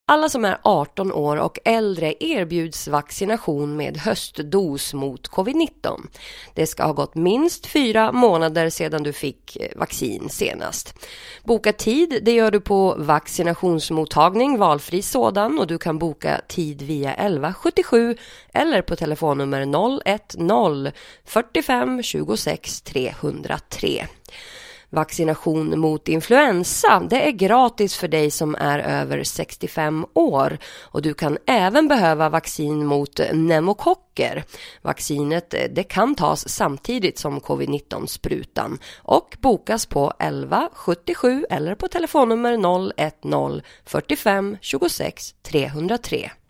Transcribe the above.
Alla som är 18 år och äldre erbjuds vaccination med höstdos mot covid-19. Det ska ha gått minst 4 månader sedan du fick vaccin senast. Boka tid, det gör du på vaccinationsmottagning, valfri sådan, och du kan boka tid via 1177 eller på telefonnummer 010 45 26 303. Vaccination mot influensa, det är gratis för dig som är över 65 år och du kan även behöva vaccin mot pneumokocker. Vaccinet det kan tas samtidigt som covid-19-sprutan och bokas på 1177 eller på telefonnummer 010 45 26 303.